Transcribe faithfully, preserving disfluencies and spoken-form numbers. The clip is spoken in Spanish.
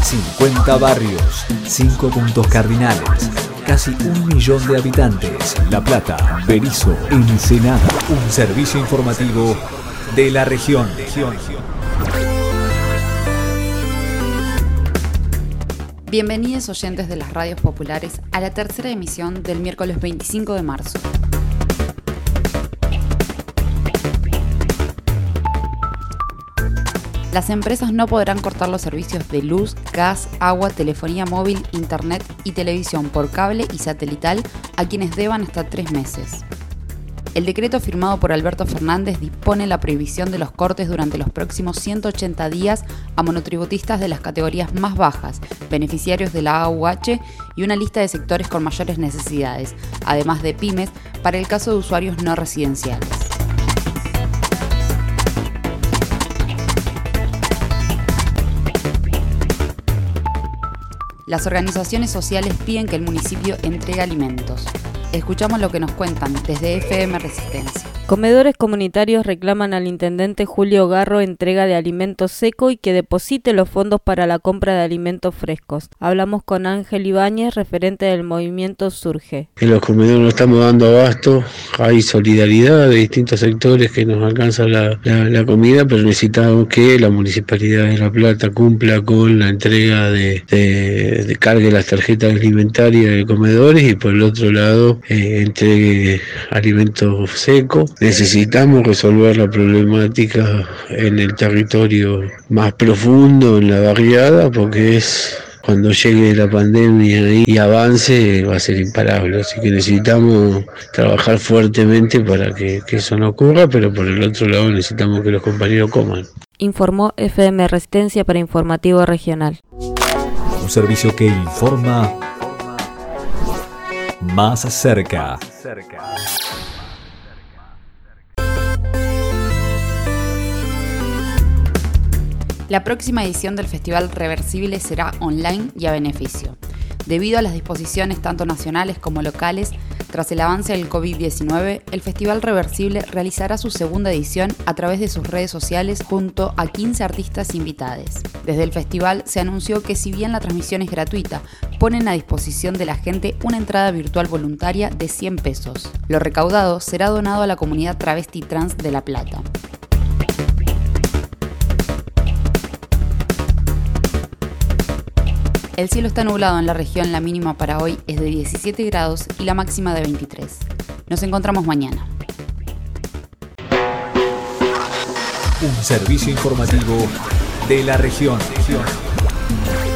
cincuenta barrios, cinco puntos cardinales, casi un millón de habitantes. La Plata, Berisso, Ensenada. Un servicio informativo de la región. Bienvenidos oyentes de las radios populares a la tercera emisión del miércoles veinticinco de marzo. Las empresas no podrán cortar los servicios de luz, gas, agua, telefonía móvil, internet y televisión por cable y satelital a quienes deban hasta tres meses. El decreto firmado por Alberto Fernández dispone la prohibición de los cortes durante los próximos ciento ochenta días a monotributistas de las categorías más bajas, beneficiarios de la A U H y una lista de sectores con mayores necesidades, además de pymes, para el caso de usuarios no residenciales. Las organizaciones sociales piden que el municipio entregue alimentos. Escuchamos lo que nos cuentan desde F M Resistencia. Comedores comunitarios reclaman al intendente Julio Garro entrega de alimentos seco y que deposite los fondos para la compra de alimentos frescos. Hablamos con Ángel Ibáñez, referente del movimiento Surge. En los comedores nos estamos dando abasto, hay solidaridad de distintos sectores que nos alcanza la, la, la comida, pero necesitamos que la Municipalidad de La Plata cumpla con la entrega de, de, de cargue las tarjetas alimentarias de comedores y por el otro lado eh, entregue alimentos secos. Necesitamos resolver la problemática en el territorio más profundo, en la barriada, porque es cuando llegue la pandemia y avance va a ser imparable, así que necesitamos trabajar fuertemente para que, que eso no ocurra, pero por el otro lado necesitamos que los compañeros coman. Informó F M Resistencia para Informativo Regional. Un servicio que informa más cerca. La próxima edición del Festival Reversible será online y a beneficio. Debido a las disposiciones tanto nacionales como locales, tras el avance del covid diecinueve, el Festival Reversible realizará su segunda edición a través de sus redes sociales junto a quince artistas invitados. Desde el festival se anunció que si bien la transmisión es gratuita, ponen a disposición de la gente una entrada virtual voluntaria de cien pesos. Lo recaudado será donado a la comunidad travesti trans de La Plata. El cielo está nublado en la región, la mínima para hoy es de diecisiete grados y la máxima de veintitrés. Nos encontramos mañana. Un servicio informativo de la región.